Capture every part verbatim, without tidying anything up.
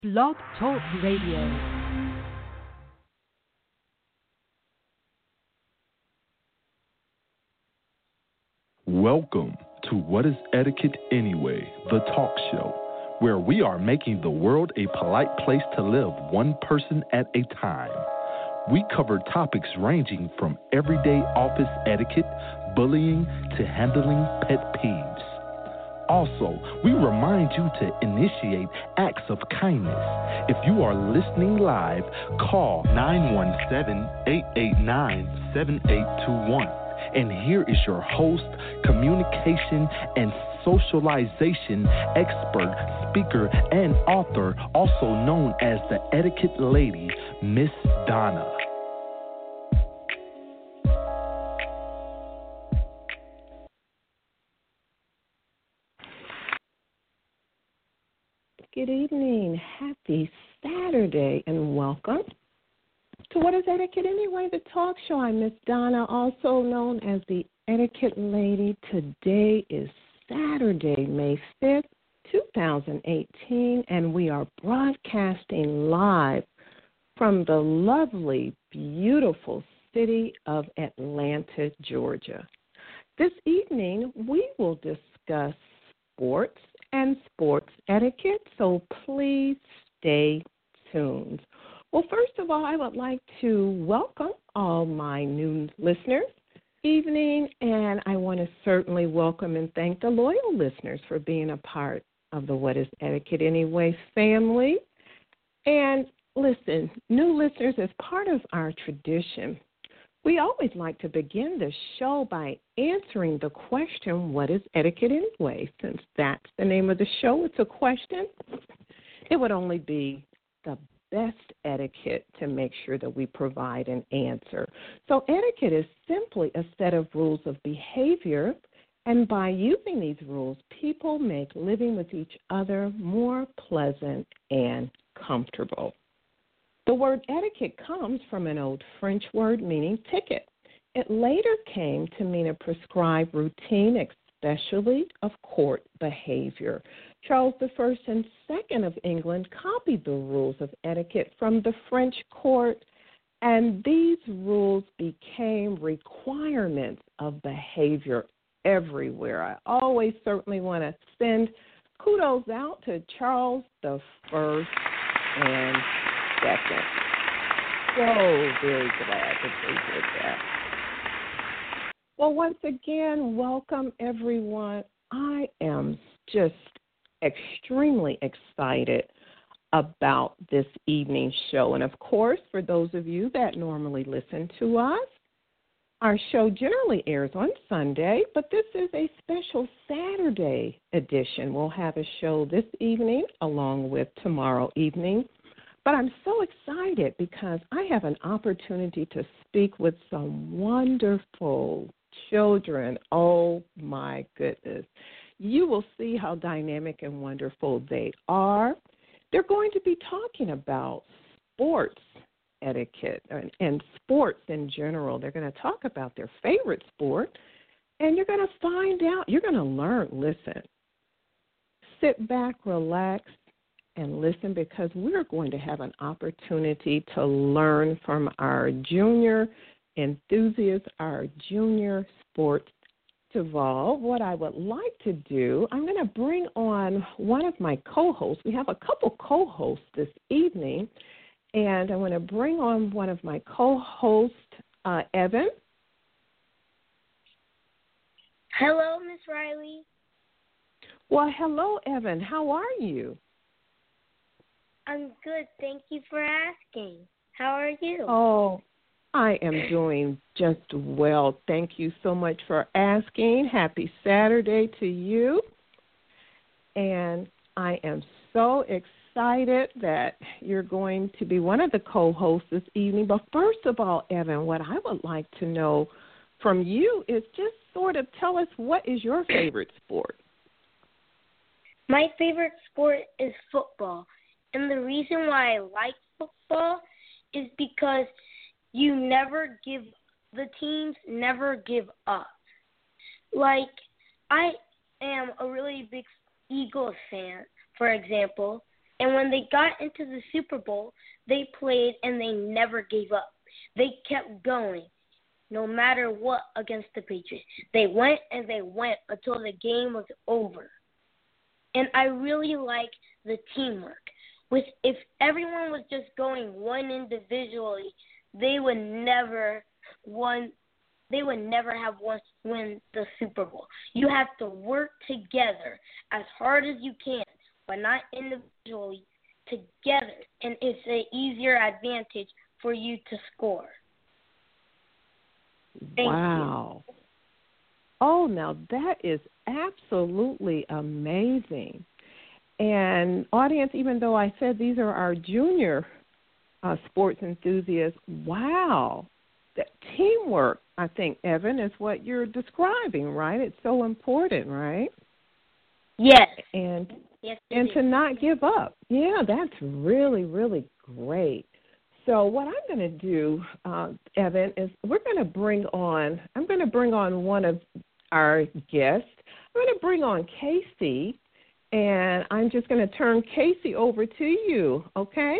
Blog Talk Radio. Welcome to What is Etiquette Anyway, the talk show, where we are making the world a polite place to live one person at a time. We cover topics ranging from everyday office etiquette, bullying, to handling pet peeves. Also, we remind you to initiate acts of kindness. If you are listening live, call nine one seven, eight eight nine, seven eight two one. And here is your host, communication and socialization expert, speaker, and author, also known as the Etiquette Lady, Miss Donna. Good evening. Happy Saturday and welcome to What is Etiquette Anyway, the talk show. I'm Miss Donna, also known as the Etiquette Lady. Today is Saturday, May fifth, twenty eighteen, and we are broadcasting live from the lovely, beautiful city of Atlanta, Georgia. This evening, we will discuss sports and sports etiquette, so please stay tuned. Well, first of all, I would like to welcome all my new listeners evening, and I want to certainly welcome and thank the loyal listeners for being a part of the What is Etiquette Anyway family. And listen, new listeners, as part of our tradition, we always like to begin the show by answering the question, what is etiquette anyway? Since that's the name of the show, it's a question. It would only be the best etiquette to make sure that we provide an answer. So etiquette is simply a set of rules of behavior, and by using these rules, people make living with each other more pleasant and comfortable. The word etiquette comes from an old French word meaning ticket. It later came to mean a prescribed routine, especially of court behavior. Charles the First and Second of England copied the rules of etiquette from the French court, and these rules became requirements of behavior everywhere. I always certainly want to send kudos out to Charles the First and Second. So very glad that they did that. Well, once again, welcome everyone. I am just extremely excited about this evening's show. And of course, for those of you that normally listen to us, our show generally airs on Sunday, but this is a special Saturday edition. We'll have a show this evening along with tomorrow evening. But I'm so excited because I have an opportunity to speak with some wonderful children. Oh, my goodness. You will see how dynamic and wonderful they are. They're going to be talking about sports etiquette and, and sports in general. They're going to talk about their favorite sport, and you're going to find out, you're going to learn. Listen, sit back, relax, and listen, because we're going to have an opportunity to learn from our junior enthusiasts, our junior sports evolve. What I would like to do, I'm going to bring on one of my co-hosts. We have a couple co-hosts this evening, and I want to bring on one of my co-hosts, uh, Evan. Hello, Miss Riley. Well, hello, Evan. How are you? I'm good. Thank you for asking. How are you? Oh, I am doing just well. Thank you so much for asking. Happy Saturday to you. And I am so excited that you're going to be one of the co-hosts this evening. But first of all, Evan, what I would like to know from you is just sort of tell us, what is your favorite sport? My favorite sport is football. And the reason why I like football is because you never give, the teams never give up. Like, I am a really big Eagles fan, for example, And when they got into the Super Bowl, they played and they never gave up. They kept going no matter what against the Patriots. They went and they went until the game was over. And I really like the teamwork. With if everyone was just going one individually, they would never won they would never have won win the Super Bowl. You have to work together as hard as you can, but not individually, together. And it's an easier advantage for you to score. Thank wow. you. Oh, now that is absolutely amazing. And audience, even though I said these are our junior uh, sports enthusiasts, wow. That teamwork, I think, Evan, is what you're describing, right? It's so important, right? Yes. And yes, and is. to not give up. Yeah, that's really, really great. So what I'm going to do, uh, Evan, is we're going to bring on, I'm going to bring on one of our guests. I'm going to bring on Casey, and I'm just going to turn Casey over to you, okay?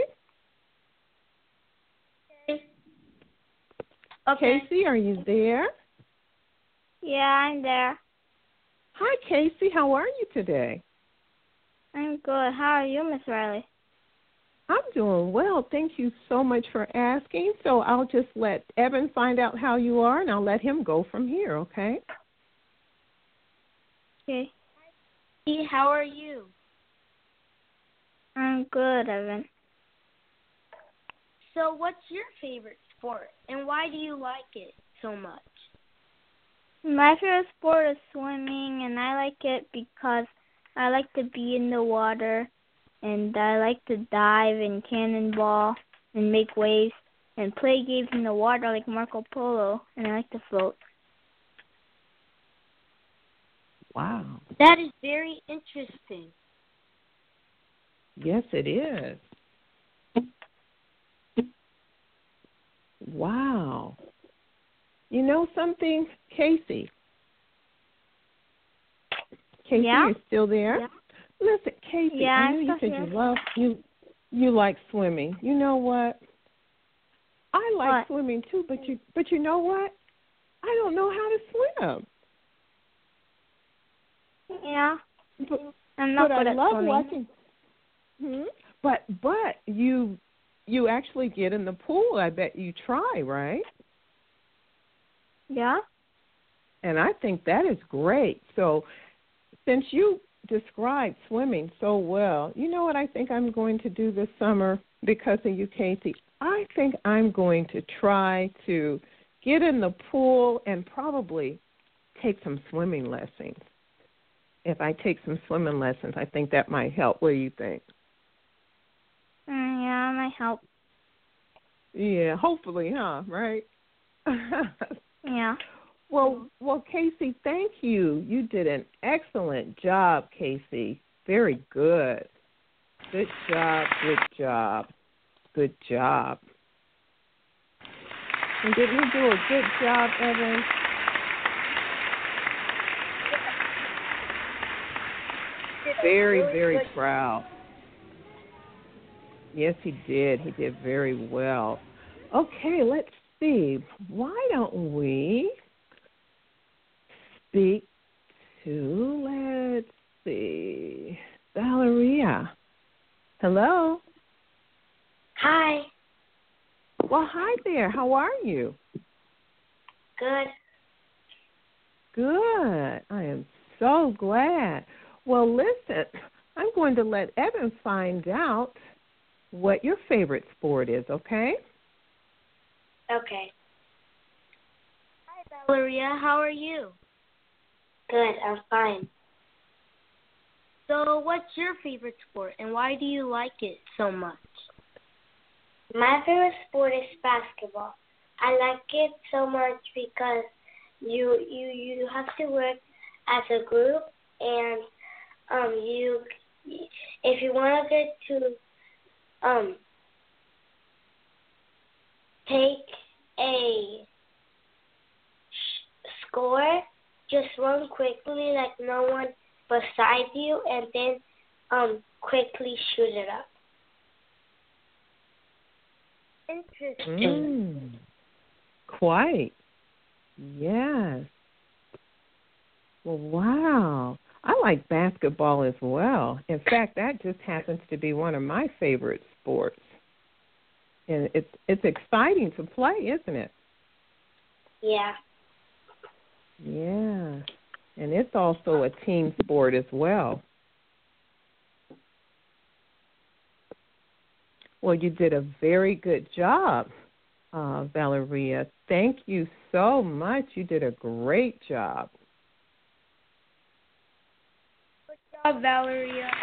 Okay. Okay. Casey, are you there? Yeah, I'm there. Hi, Casey. How are you today? I'm good. How are you, Miss Riley? I'm doing well. Thank you so much for asking. So I'll just let Evan find out how you are, and I'll let him go from here, okay? Okay. Hey, how are you? I'm good, Evan. So what's your favorite sport, and why do you like it so much? My favorite sport is swimming, and I like it because I like to be in the water, and I like to dive and cannonball and make waves and play games in the water like Marco Polo, and I like to float. Wow. That is very interesting. Yes, it is. Wow. You know something, Casey? Casey, Yeah? you're still there? Yeah. Listen, Casey, Yeah, I I'm know you still said here. you love you you like swimming. You know what? I like What? swimming too, but you but you know what? I don't know how to swim. Yeah. But, I'm not but good I at love swimming. watching. Hmm? But but you you actually get in the pool. I bet you try, right? Yeah? And I think that is great. So since you described swimming so well, you know what I think I'm going to do this summer because of you, Casey? I think I'm going to try to get in the pool and probably take some swimming lessons. If I take some swimming lessons, I think that might help. What do you think? Mm, yeah, it might help. Yeah, hopefully, huh? Right? Yeah. Well, well, Casey, thank you. You did an excellent job, Casey. Very good. Good job, good job, good job. And didn't you do a good job, Evan? Very, very proud. Yes, he did. He did very well. Okay, let's see. Why don't we speak to, let's see, Valeria. Hello. Hi. Well, hi there. How are you? Good. Good. I am so glad. Well, listen, I'm going to let Evan find out what your favorite sport is, okay? Okay. Hi, Valeria. How are you? Good. I'm fine. So what's your favorite sport, and why do you like it so much? My favorite sport is basketball. I like it so much because you you, you have to work as a group, and um you if you want to get to um take a score, just run quickly like no one beside you, and then um quickly shoot it up. Interesting. Mm, quite. Yes. Well, wow. I like basketball as well. In fact, that just happens to be one of my favorite sports. And it's it's exciting to play, isn't it? Yeah. Yeah. And it's also a team sport as well. Well, you did a very good job, uh, Valeria. Thank you so much. You did a great job. Good job, Valeria.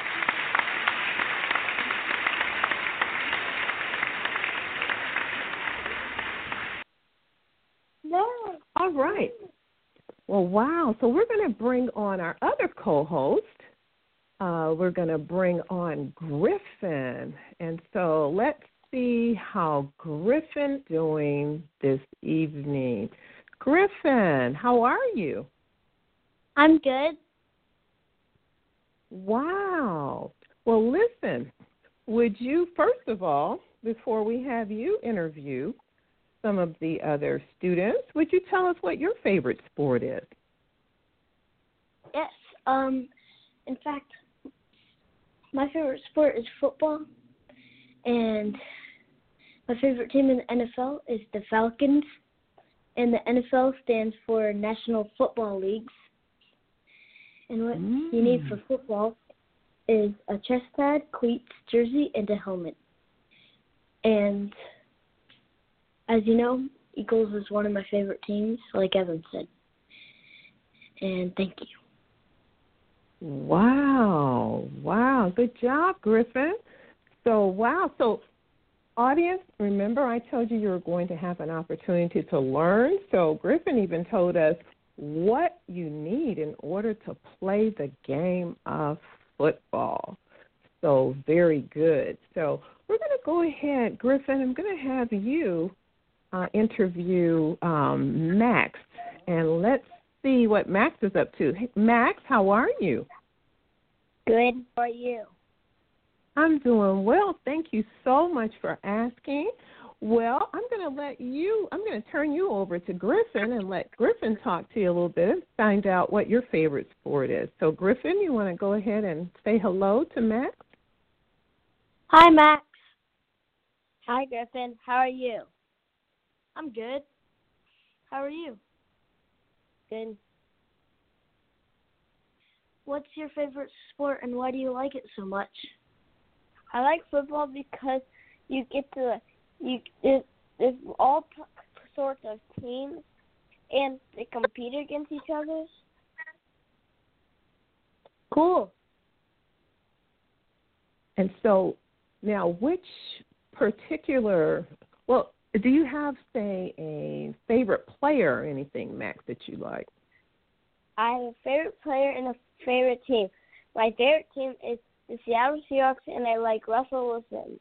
No. All right. Well, wow. So we're going to bring on our other co-host. Uh, we're going to bring on Griffin. And so let's see how Griffin's doing this evening. Griffin, how are you? I'm good. Wow. Well, listen, would you, first of all, before we have you interview some of the other students, would you tell us what your favorite sport is? Yes. Um. In fact, my favorite sport is football, and my favorite team in the N F L is the Falcons, and the N F L stands for National Football Leagues. And what Mm. you need for football is a chest pad, cleats, jersey, and a helmet. And as you know, Eagles is one of my favorite teams, like Evan said. And thank you. Wow. Wow. Good job, Griffin. So, wow. So, audience, remember I told you you were going to have an opportunity to learn. So, Griffin even told us what you need in order to play the game of football. So, very good. So, we're going to go ahead, Griffin, I'm going to have you uh, interview um, Max, and let's see what Max is up to. Hey, Max, how are you? Good. How are you? I'm doing well. Thank you so much for asking. Well, I'm going to let you, I'm going to turn you over to Griffin and let Griffin talk to you a little bit and find out what your favorite sport is. So, Griffin, you want to go ahead and say hello to Max? Hi, Max. Hi, Griffin. How are you? I'm good. How are you? Good. What's your favorite sport, and why do you like it so much? I like football because you get to you it, there's all t- sorts of teams, and they compete against each other. Cool. And so, now, which particular, well, do you have, say, a favorite player or anything, Max, that you like? I have a favorite player and a favorite team. My favorite team is the Seattle Seahawks, and I like Russell Wilson.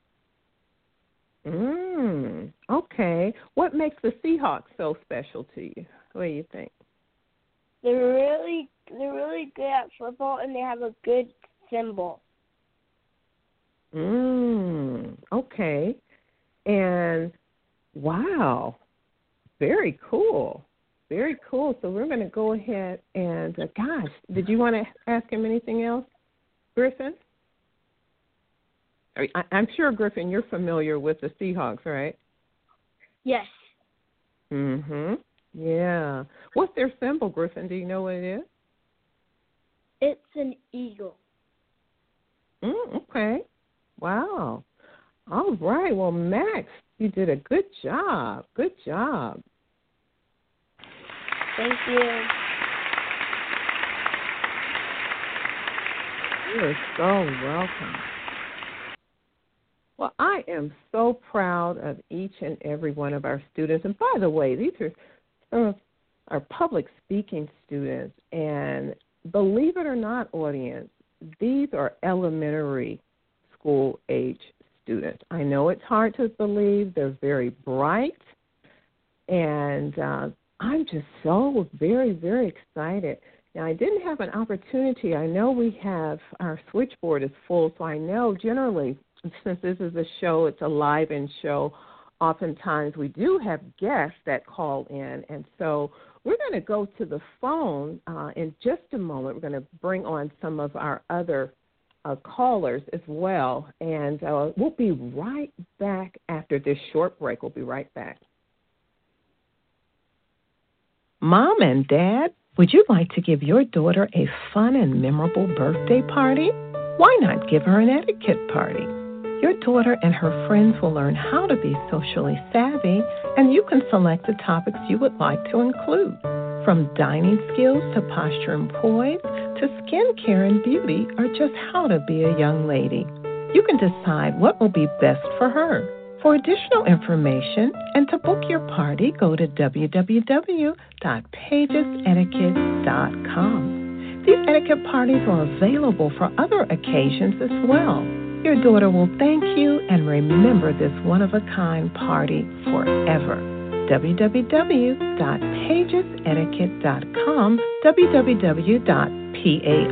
Mm, okay. What makes the Seahawks so special to you? What do you think? They're really they're really good at football, and they have a good symbol. Mm, okay. And, wow, very cool. Very cool. So we're going to go ahead and, uh, gosh, did you want to ask him anything else, Griffin? I, I'm sure, Griffin, you're familiar with the Seahawks, right? Yes. Mm-hmm. Yeah. What's their symbol, Griffin? Do you know what it is? It's an eagle. Mm, okay. Wow. All right. Well, Max, you did a good job. Good job. Thank you. You're so welcome. Well, I am so proud of each and every one of our students. And by the way, these are some of our public speaking students. And believe it or not, audience, these are elementary school age students. I know it's hard to believe. They're very bright. And uh, I'm just so very, very excited. Now, I didn't have an opportunity. I know we have, our switchboard is full, so I know generally since this is a show, it's a live-in show, oftentimes we do have guests that call in. And so we're going to go to the phone uh, in just a moment. We're going to bring on some of our other uh, callers as well. And uh, we'll be right back after this short break. We'll be right back. Mom and Dad, would you like to give your daughter a fun and memorable birthday party? Why not give her an etiquette party? Your daughter and her friends will learn how to be socially savvy, and you can select the topics you would like to include. From dining skills to posture and poise, to skincare and beauty, or just how to be a young lady. You can decide what will be best for her. For additional information and to book your party, go to w w w dot pages etiquette dot com. These etiquette parties are available for other occasions as well. Your daughter will thank you and remember this one-of-a-kind party forever. w w w dot pages etiquette dot com, w w w dot pages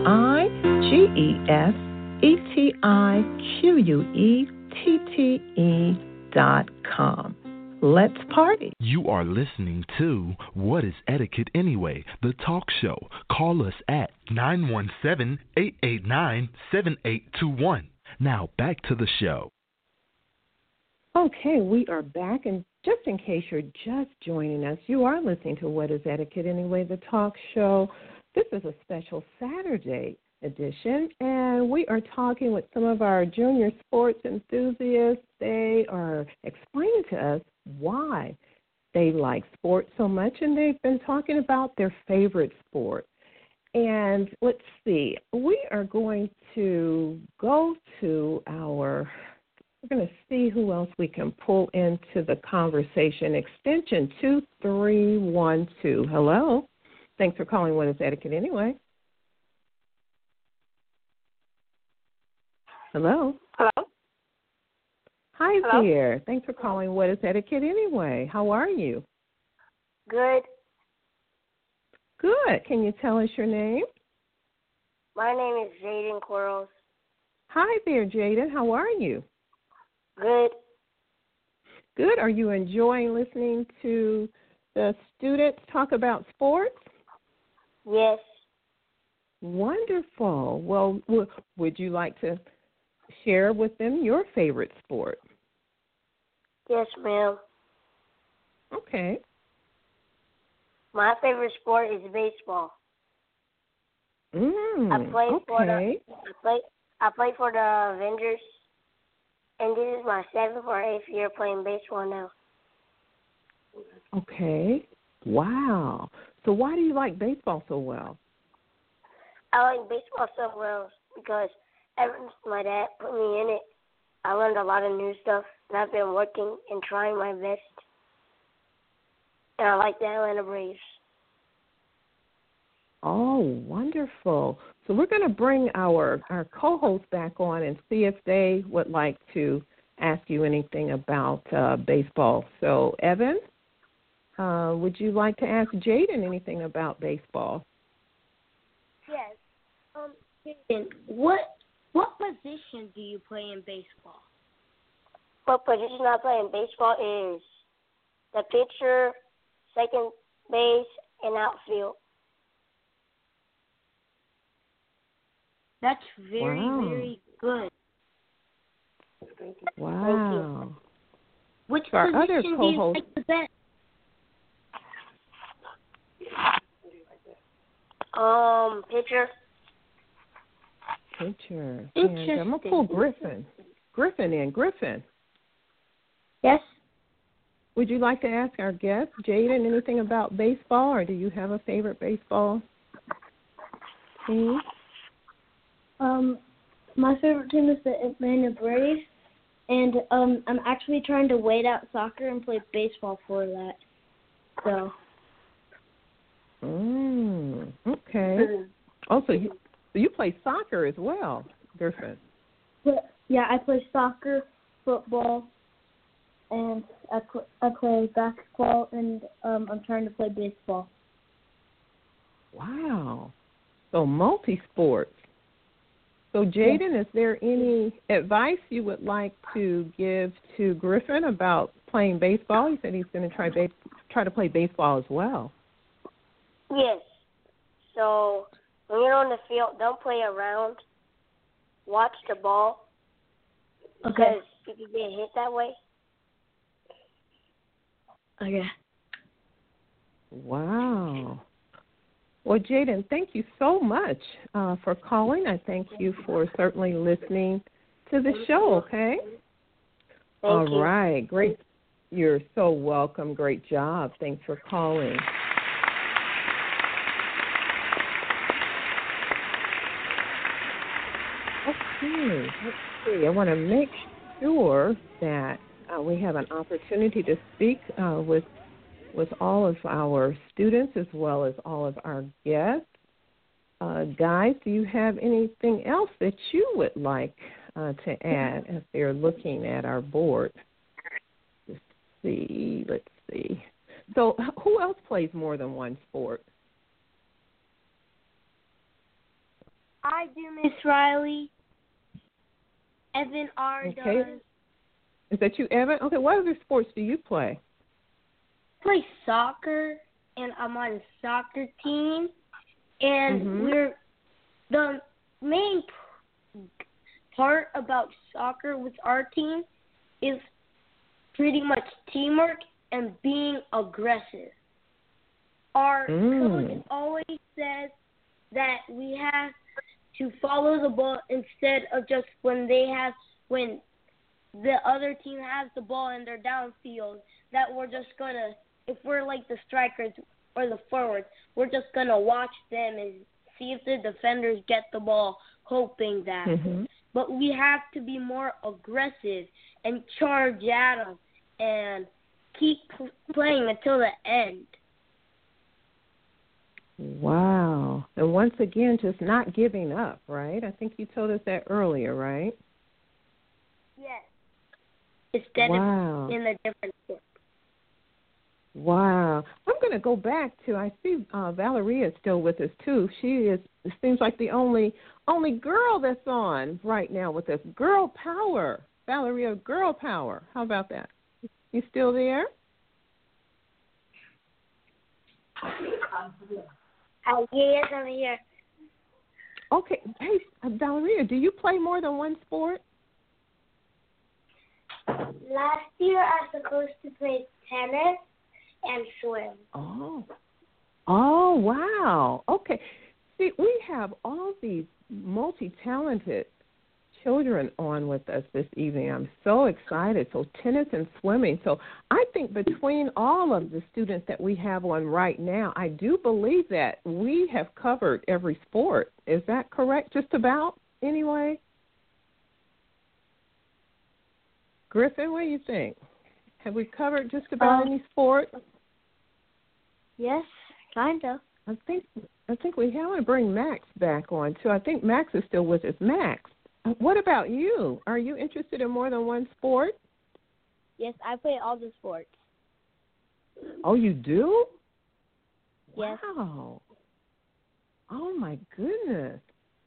etiquette dot com. Let's party. You are listening to What is Etiquette Anyway, the talk show. Call us at nine one seven, eight eight nine, seven eight two one. Now back to the show. Okay, we are back, and just in case you're just joining us, you are listening to What is Etiquette Anyway, the talk show. This is a special Saturday edition, and we are talking with some of our junior sports enthusiasts. They are explaining to us why they like sports so much, and they've been talking about their favorite sport. And let's see, we are going to go to our, we're going to see who else we can pull into the conversation. Extension two three one two. Hello. Thanks for calling What is Etiquette Anyway. Hello. Hello. Hi Hello? there. Thanks for calling What is Etiquette Anyway. How are you? Good. Good. Can you tell us your name? My name is Jaden Quarles. Hi there, Jaden. How are you? Good. Good. Are you enjoying listening to the students talk about sports? Yes. Wonderful. Well, w- would you like to share with them your favorite sport? Yes, ma'am. Okay. My favorite sport is baseball. Mm, I play okay. for the I play I play for the Avengers, and this is my seventh or eighth year playing baseball now. Okay. Wow. So why do you like baseball so well? I like baseball so well because ever since my dad put me in it, I learned a lot of new stuff, and I've been working and trying my best. And I like the Atlanta Braves. Oh, wonderful. So we're going to bring our, our co-host back on and see if they would like to ask you anything about uh, baseball. So, Evan, uh, would you like to ask Jaden anything about baseball? Yes. Um, Jaden, what what position do you play in baseball? What position I play in baseball is the pitcher, second base, and outfield. That's very, Wow. very good. Wow. Which Our position other do you co-host- like the best? Um, pitcher. Pitcher. And I'm going to pull Griffin. Griffin in. Griffin, Yes. would you like to ask our guest, Jaden, anything about baseball, or do you have a favorite baseball team? Um, my favorite team is the Atlanta Braves, and um, I'm actually trying to wait out soccer and play baseball for that. So. Mm, okay. Oh, so you, so you play soccer as well, Griffin. But, yeah, I play soccer, football, and I, pl- I play basketball, and um, I'm trying to play baseball. Wow. So multi-sports. So, Jaden, is there any advice you would like to give to Griffin about playing baseball? He said he's going to try ba- try to play baseball as well. Yes. So when you're on the field, don't play around. Watch the ball. Okay. Because you can get hit that way. Okay. Wow. Well, Jaden, thank you so much uh, for calling. I thank you for certainly listening to the show, okay? Thank All you. right. Great. You're so welcome. Great job. Thanks for calling. Okay. Let's see. I want to make sure that uh, we have an opportunity to speak uh, with with all of our students as well as all of our guests. Uh, guys, do you have anything else that you would like uh, to add as they're looking at our board? Let's see. Let's see. So who else plays more than one sport? I do, Miss Riley. Evan R. Okay. does. Is that you, Evan? Okay, what other sports do you play? Play soccer, and I'm on a soccer team, and Mhm. we're the main p- part about soccer with our team is pretty much teamwork and being aggressive. Our Mm. coach always says that we have to follow the ball instead of just when they have when the other team has the ball and they're downfield, that we're just gonna, if we're like the strikers or the forwards, we're just going to watch them and see if the defenders get the ball, hoping that. Mm-hmm. But we have to be more aggressive and charge at them and keep p- playing until the end. Wow. And once again, just not giving up, right? I think you told us that earlier, right? Yes. Instead wow. of in a different sport. Wow. I'm going to go back to, I see uh, Valeria is still with us, too. She is, it seems like the only only girl that's on right now with us. Girl power. Valeria, girl power. How about that? You still there? Uh, yes, I'm here. Okay. Hey, uh, Valeria, do you play more than one sport? Last year, I was supposed to play tennis and swim. Oh. Oh, wow. Okay. See, we have all these multi-talented children on with us this evening. I'm so excited. So tennis and swimming. So I think between all of the students that we have on right now, I do believe that we have covered every sport. Is that correct? Just about, anyway? Griffin, what do you think? Have we covered just about Um, any sport? Yes, kind of. I think I think we have to bring Max back on, too. I think Max is still with us. Max, what about you? Are you interested in more than one sport? Yes, I play all the sports. Oh, you do? Yes. Wow. Oh, my goodness.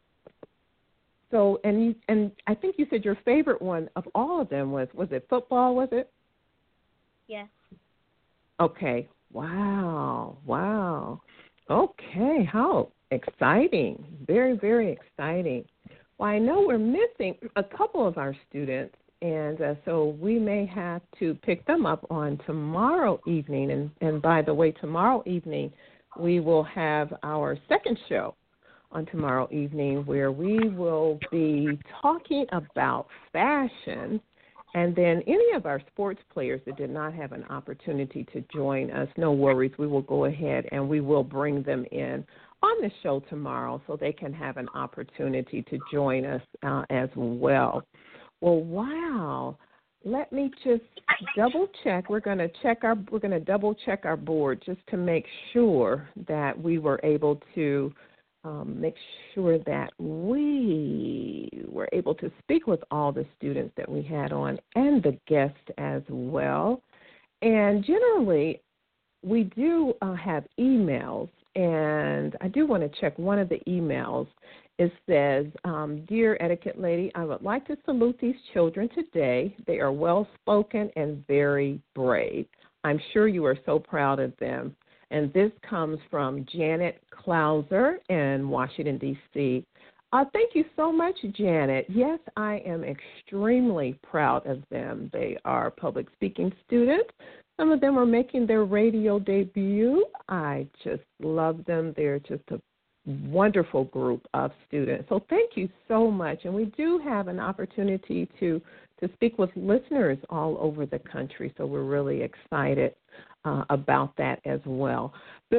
So, and you, and I think you said your favorite one of all of them was, was it football, was it? Yes. Okay. Wow. Wow. Okay. How exciting. Very, very exciting. Well, I know we're missing a couple of our students, and uh, so we may have to pick them up on tomorrow evening. And, and by the way, tomorrow evening we will have our second show on tomorrow evening where we will be talking about fashion. And then any of our sports players that did not have an opportunity to join us, no worries, we will go ahead and we will bring them in on the show tomorrow so they can have an opportunity to join us uh, as well. Well, wow. Let me just double check. We're going to check our we're going to double check our board just to make sure that we were able to Um, make sure that we were able to speak with all the students that we had on and the guests as well. And generally, we do uh, have emails, and I do want to check one of the emails. It says, um, Dear Etiquette Lady, I would like to salute these children today. They are well-spoken and very brave. I'm sure you are so proud of them. And this comes from Janet Clouser in Washington, D C Uh, thank you so much, Janet. Yes, I am extremely proud of them. They are public speaking students. Some of them are making their radio debut. I just love them. They're just a wonderful group of students. So thank you so much. And we do have an opportunity to, to speak with listeners all over the country, so we're really excited uh, about that as well.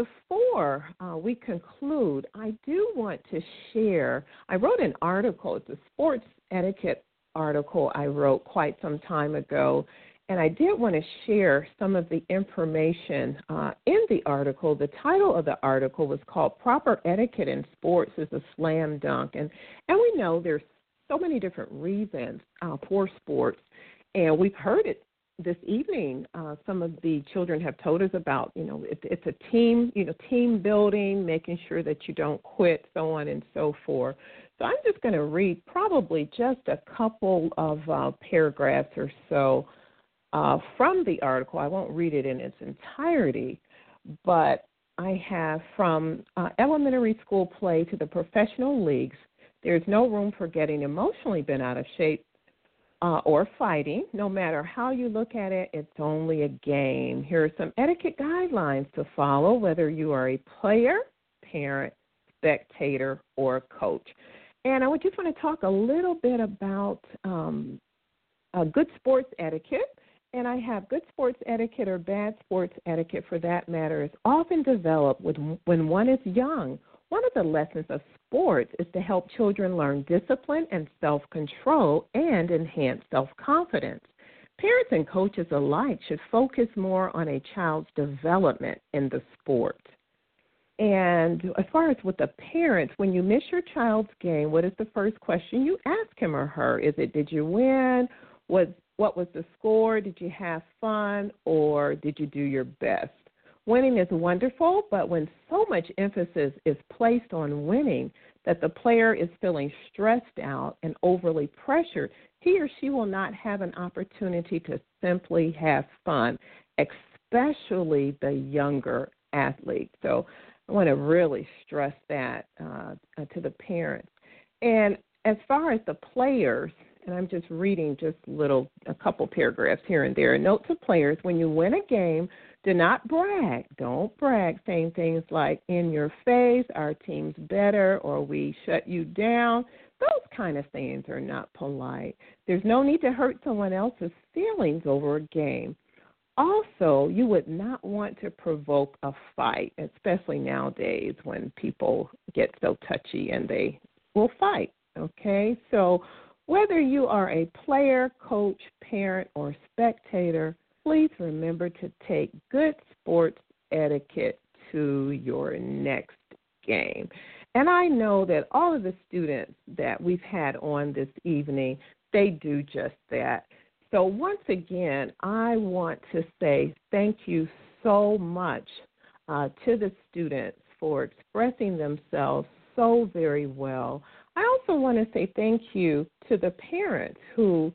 Before uh, we conclude, I do want to share, I wrote an article, it's a sports etiquette article I wrote quite some time ago, and I did want to share some of the information uh, in the article. The title of the article was called Proper Etiquette in Sports is a Slam Dunk. And, and we know there's so many different reasons uh, for sports, and we've heard it this evening. Uh, some of the children have told us about, you know, it, it's a team, you know, team building, making sure that you don't quit, so on and so forth. So I'm just going to read probably just a couple of uh, paragraphs or so Uh, from the article. I won't read it in its entirety, but I have from uh, elementary school play to the professional leagues, there's no room for getting emotionally bent out of shape uh, or fighting. No matter how you look at it, it's only a game. Here are some etiquette guidelines to follow, whether you are a player, parent, spectator, or coach. And I would just want to talk a little bit about um, uh, good sports etiquette. And I have good sports etiquette or bad sports etiquette, for that matter, is often developed with, when one is young. One of the lessons of sports is to help children learn discipline and self-control and enhance self-confidence. Parents and coaches alike should focus more on a child's development in the sport. And as far as with the parents, when you miss your child's game, what is the first question you ask him or her? Is it, did you win? Was What was the score? Did you have fun, or did you do your best? Winning is wonderful, but when so much emphasis is placed on winning that the player is feeling stressed out and overly pressured, he or she will not have an opportunity to simply have fun, especially the younger athlete. So I want to really stress that uh, to the parents. And as far as the players, and I'm just reading just little, a couple paragraphs here and there. A note to players, when you win a game, do not brag. Don't brag, saying things like, in your face, our team's better, or we shut you down. Those kind of things are not polite. There's no need to hurt someone else's feelings over a game. Also, you would not want to provoke a fight, especially nowadays when people get so touchy and they will fight, okay? So whether you are a player, coach, parent, or spectator, please remember to take good sports etiquette to your next game. And I know that all of the students that we've had on this evening, they do just that. So once again, I want to say thank you so much uh, to the students for expressing themselves so very well. I also want to say thank you to the parents who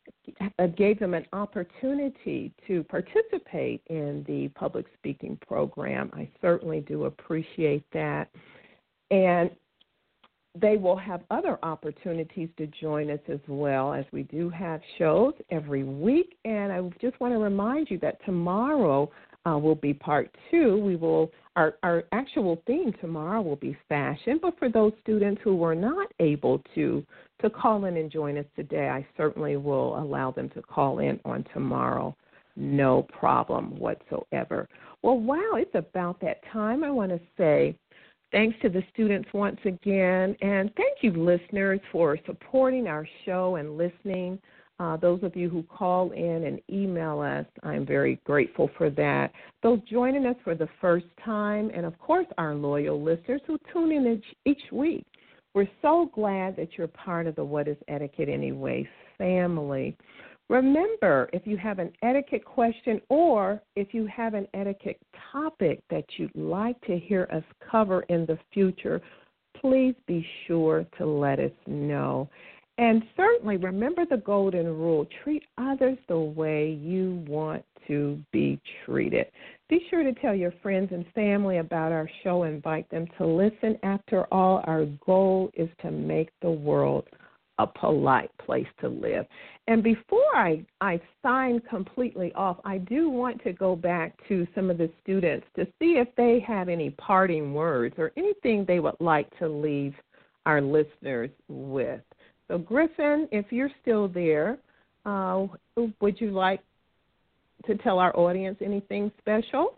gave them an opportunity to participate in the public speaking program. I certainly do appreciate that. And they will have other opportunities to join us as well, as we do have shows every week. And I just want to remind you that tomorrow uh, will be part two. We will our, our actual theme tomorrow will be fashion, but for those students who were not able to to call in and join us today, I certainly will allow them to call in on tomorrow. No problem whatsoever. Well, wow, it's about that time. I want to say thanks to the students once again, and thank you, listeners, for supporting our show and listening. Uh, those of you who call in and email us, I'm very grateful for that. Those joining us for the first time, and, of course, our loyal listeners who tune in each, each week. We're so glad that you're part of the What is Etiquette Anyway family. Remember, if you have an etiquette question or if you have an etiquette topic that you'd like to hear us cover in the future, please be sure to let us know. And certainly remember the golden rule: treat others the way you want to be treated. Be sure to tell your friends and family about our show. Invite them to listen. After all, our goal is to make the world a polite place to live. And before I, I sign completely off, I do want to go back to some of the students to see if they have any parting words or anything they would like to leave our listeners with. So, Griffin, if you're still there, uh, would you like to tell our audience anything special?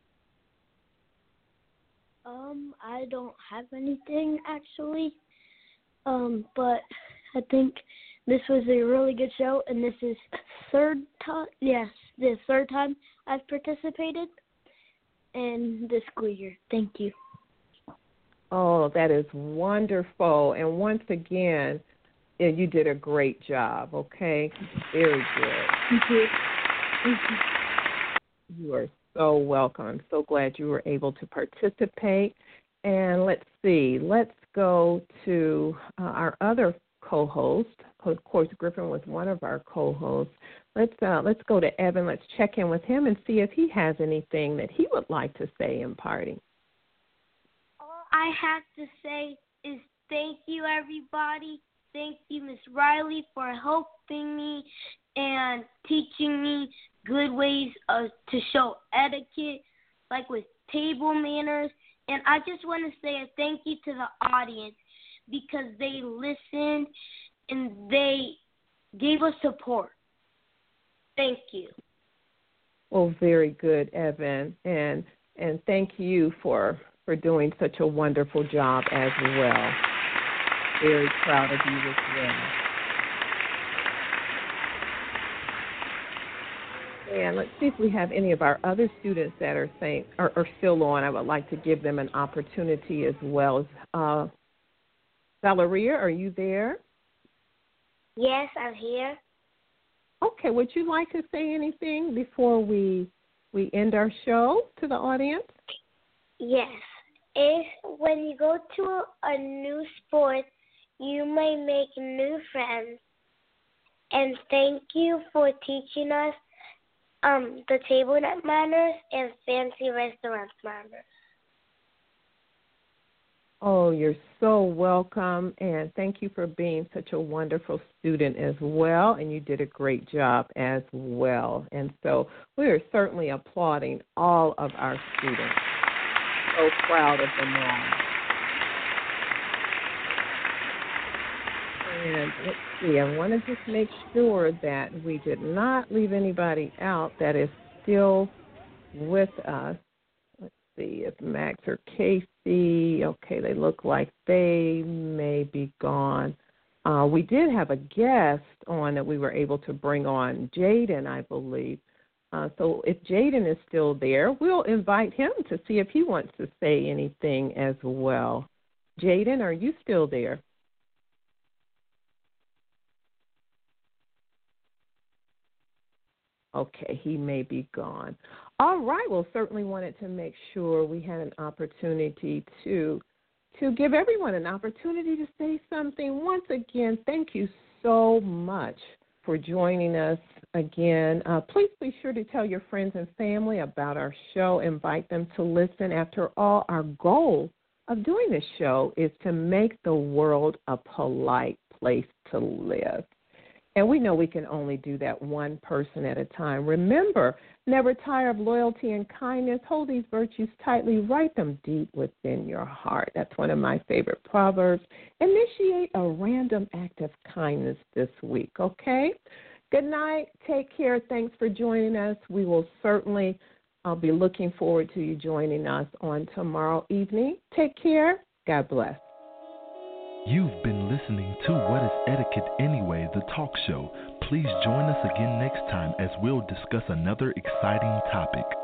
Um, I don't have anything, actually, um, but I think this was a really good show, and this is third time, yes, the third time I've participated in this school year. Thank you. Oh, that is wonderful. And once again, you did a great job, okay? Very good. Thank you. Thank you. You are so welcome. I'm so glad you were able to participate. And let's see, let's go to uh, our other co-host. Of course, Griffin was one of our co-hosts. Let's uh, let's go to Evan. Let's check in with him and see if he has anything that he would like to say in parting. All I have to say is thank you, everybody. Thank you, Miss Riley, for helping me and teaching me good ways uh, to show etiquette, like with table manners. And I just want to say a thank you to the audience because they listened and they gave us support. Thank you. Well, very good, Evan. And and thank you for, for doing such a wonderful job as well. Very proud of you as well. And let's see if we have any of our other students that are saying are, are still on. I would like to give them an opportunity as well. Uh, Valeria, are you there? Yes, I'm here. Okay, would you like to say anything before we we end our show to the audience? Yes. If when you go to a new sport, you may make new friends. And thank you for teaching us um, the table manners and fancy restaurant manners. Oh, you're so welcome, and thank you for being such a wonderful student as well, and you did a great job as well. And so we are certainly applauding all of our students. So proud of them all. And let's see, I want to just make sure that we did not leave anybody out that is still with us. Let's see if Max or Casey, okay, they look like they may be gone. Uh, we did have a guest on that we were able to bring on, Jaden, I believe. Uh, so if Jaden is still there, we'll invite him to see if he wants to say anything as well. Jaden, are you still there? Okay, he may be gone. All right, well, certainly wanted to make sure we had an opportunity to to give everyone an opportunity to say something. Once again, thank you so much for joining us again. Uh, please be sure to tell your friends and family about our show. Invite them to listen. After all, our goal of doing this show is to make the world a polite place to live. And we know we can only do that one person at a time. Remember, never tire of loyalty and kindness. Hold these virtues tightly. Write them deep within your heart. That's one of my favorite proverbs. Initiate a random act of kindness this week, okay? Good night. Take care. Thanks for joining us. We will certainly I'll be looking forward to you joining us on tomorrow evening. Take care. God bless. You've been listening to What is Etiquette Anyway, the talk show. Please join us again next time as we'll discuss another exciting topic.